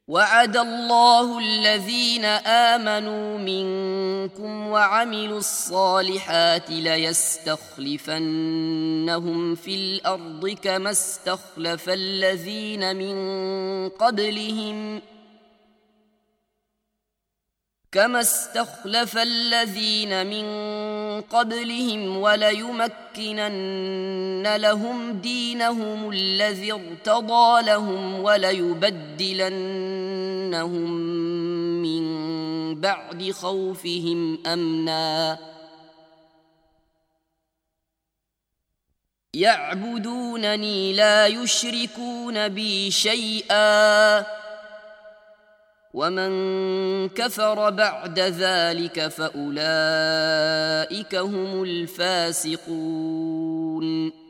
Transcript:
وعد الله الذين آمنوا منكم وعملوا الصالحات ليستخلفنهم في الأرض كما استخلف الذين من قبلهم وليمكنن لهم دينهم الذي ارتضى لهم وليبدلنهم من بعد خوفهم أمنا يعبدونني لا يشركون بي شيئا ومن كفر بعد ذلك فأولئك هم الفاسقون.